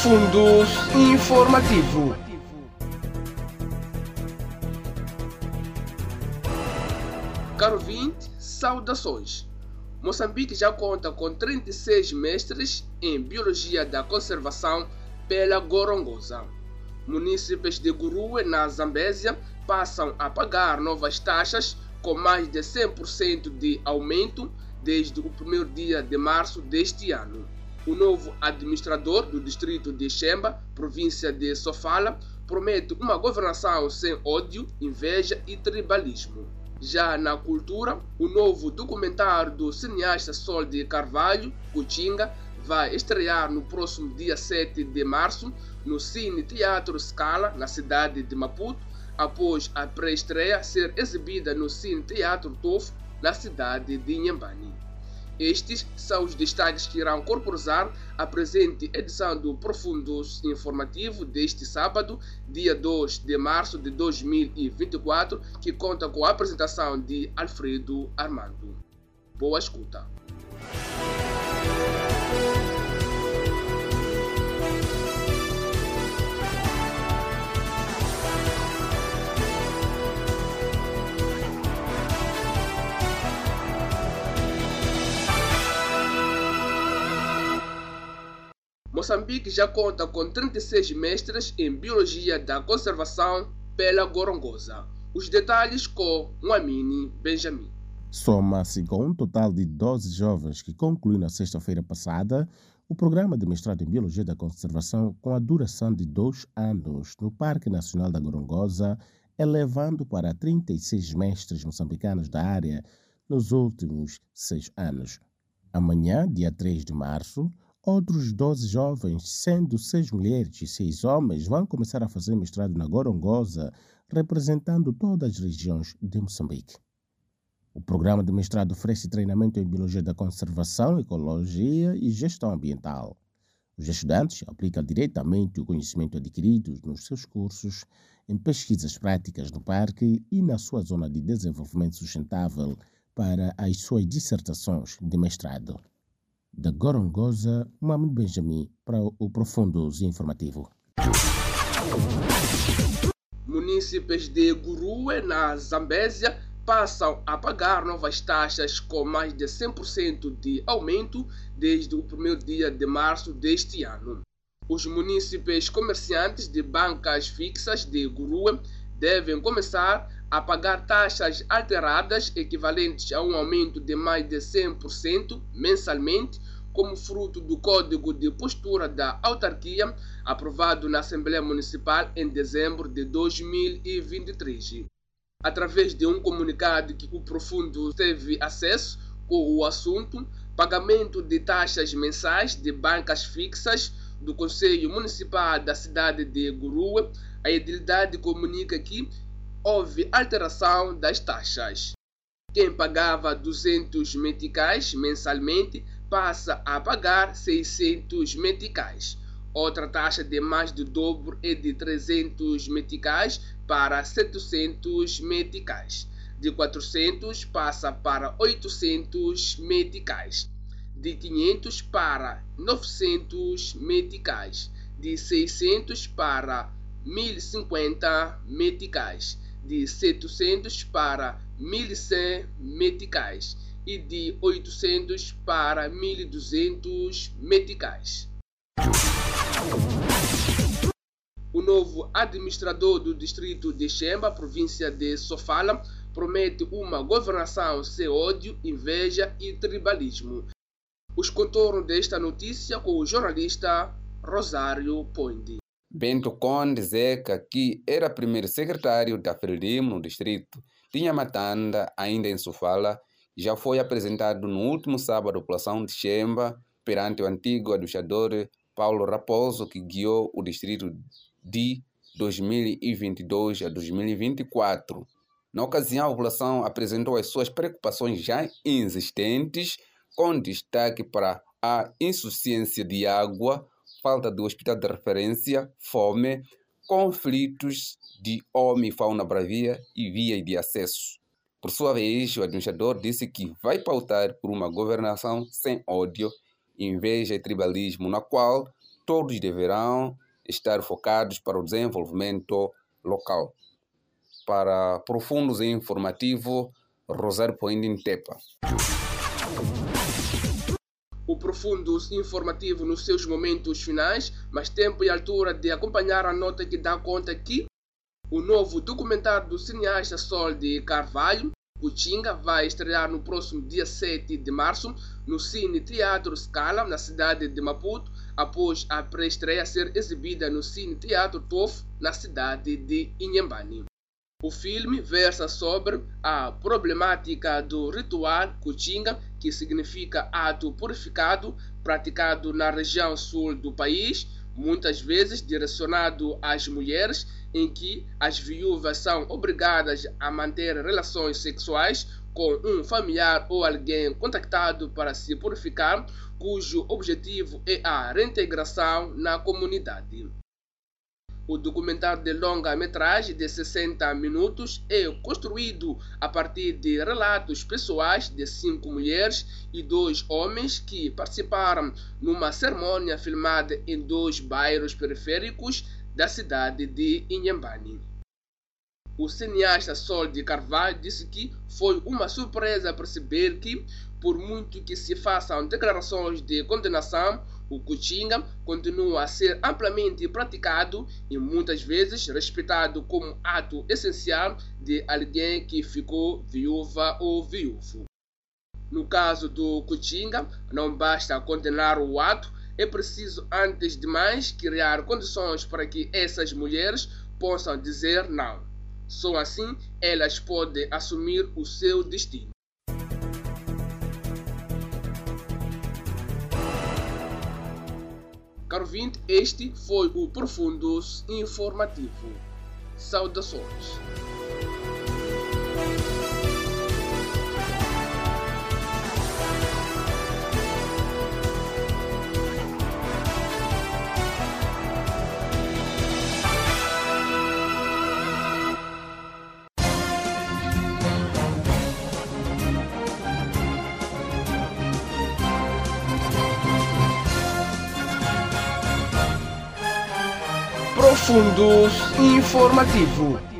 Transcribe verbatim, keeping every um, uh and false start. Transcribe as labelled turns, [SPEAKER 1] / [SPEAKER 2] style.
[SPEAKER 1] Profundos Informativo. Caro ouvinte, saudações. Moçambique já conta com trinta e seis mestres em Biologia da Conservação pela Gorongosa. Munícipes de Gurue, na Zambésia, passam a pagar novas taxas com mais de cem por cento de aumento desde o primeiro dia de março deste ano. O novo administrador do distrito de Xemba, província de Sofala, promete uma governação sem ódio, inveja e tribalismo. Já na cultura, o novo documentário do cineasta Sol de Carvalho, Cuchinga, vai estrear no próximo dia sete de março no Cine Teatro Scala, na cidade de Maputo, após a pré-estreia ser exibida no Cine Teatro Tofo, na cidade de Inhambane. Estes são os destaques que irão corporizar a presente edição do Profundos Informativo deste sábado, dia dois de março de dois mil e vinte e quatro, que conta com a apresentação de Alfredo Armando. Boa escuta. Moçambique já conta com trinta e seis mestres em Biologia da Conservação pela Gorongosa. Os detalhes com Mwamini Benjamin.
[SPEAKER 2] Soma-se com um total de doze jovens que concluíram na sexta-feira passada o programa de mestrado em Biologia da Conservação com a duração de dois anos no Parque Nacional da Gorongosa, elevando para trinta e seis mestres moçambicanos da área nos últimos seis anos. Amanhã, dia três de março, outros doze jovens, sendo seis mulheres e seis homens, vão começar a fazer mestrado na Gorongosa, representando todas as regiões de Moçambique. O programa de mestrado oferece treinamento em Biologia da Conservação, Ecologia e Gestão Ambiental. Os estudantes aplicam diretamente o conhecimento adquirido nos seus cursos em pesquisas práticas no parque e na sua zona de desenvolvimento sustentável para as suas dissertações de mestrado. Da Gorongosa, Mwamini Benjamin para o Profundos Informativo.
[SPEAKER 1] Munícipes de Gurue, na Zambésia, passam a pagar novas taxas com mais de cem por cento de aumento desde o primeiro dia de março deste ano. Os munícipes comerciantes de bancas fixas de Gurue devem começar a pagar taxas alteradas equivalentes a um aumento de mais de cem por cento mensalmente, como fruto do Código de Postura da Autarquia, aprovado na Assembleia Municipal em dezembro de dois mil e vinte e três. Através de um comunicado que o Profundo teve acesso com o assunto, pagamento de taxas mensais de bancas fixas do Conselho Municipal da cidade de Gurue, a edilidade comunica que houve alteração das taxas. Quem pagava duzentos meticais mensalmente passa a pagar seiscentos meticais. Outra taxa de mais do dobro é de trezentos meticais para setecentos meticais. De quatrocentos passa para oitocentos meticais. De quinhentos para novecentos meticais. De seiscentos para mil e cinquenta meticais. De setecentos para mil e cem meticais e de oitocentos para mil e duzentos meticais. O novo administrador do distrito de Xemba, província de Sofala, promete uma governação sem ódio, inveja e tribalismo. Os contornos desta notícia com o jornalista Rosário Pondi.
[SPEAKER 3] Bento Conde Zeca, que era primeiro secretário da Frelimo no distrito de Nhamatanda, ainda em Sofala, já foi apresentado no último sábado à população de Xemba perante o antigo administrador Paulo Raposo, que guiou o distrito de dois mil e vinte e dois a dois mil e vinte e quatro. Na ocasião, a população apresentou as suas preocupações já existentes, com destaque para a insuficiência de água, falta de hospital de referência, fome, conflitos de homem e fauna bravia e vias de acesso. Por sua vez, o administrador disse que vai pautar por uma governação sem ódio, inveja e tribalismo, na qual todos deverão estar focados para o desenvolvimento local. Para profundos e informativo, Rosário Poindin Tepa.
[SPEAKER 1] O profundo informativo nos seus momentos finais, mas tempo e altura de acompanhar a nota que dá conta que o novo documentário do cineasta Sol de Carvalho, Kuchinga, vai estrear no próximo dia sete de março no Cine Teatro Scala, na cidade de Maputo, após a pré-estreia ser exibida no Cine Teatro Tofu, na cidade de Inhambane. O filme versa sobre a problemática do ritual Kuchinga, que significa ato purificado, praticado na região sul do país, muitas vezes direcionado às mulheres, em que as viúvas são obrigadas a manter relações sexuais com um familiar ou alguém contactado para se purificar, cujo objetivo é a reintegração na comunidade. O documentário de longa-metragem de sessenta minutos é construído a partir de relatos pessoais de cinco mulheres e dois homens que participaram numa cerimônia filmada em dois bairros periféricos da cidade de Inhambane. O cineasta Sol de Carvalho disse que foi uma surpresa perceber que, por muito que se façam declarações de condenação, o Kuchinga continua a ser amplamente praticado e muitas vezes respeitado como ato essencial de alguém que ficou viúva ou viúvo. No caso do Kuchinga, não basta condenar o ato, é preciso antes de mais criar condições para que essas mulheres possam dizer não. Só assim elas podem assumir o seu destino. Caro ouvinte, este foi o Profundos Informativo. Saudações. Profundos Informativo.